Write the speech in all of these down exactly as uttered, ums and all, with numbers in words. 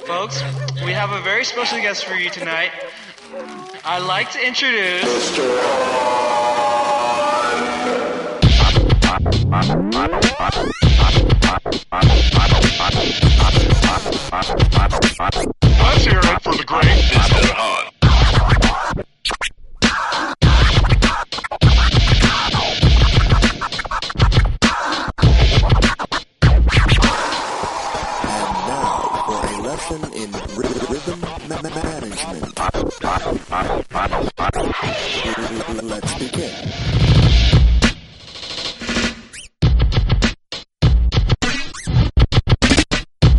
Folks, we have a very special guest for you tonight. I'd like to introduce... Let's hear it for the great Mister Hunt. In rhythm management. Let's begin.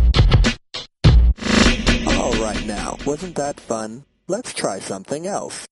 All right now, wasn't that fun? Let's try something else.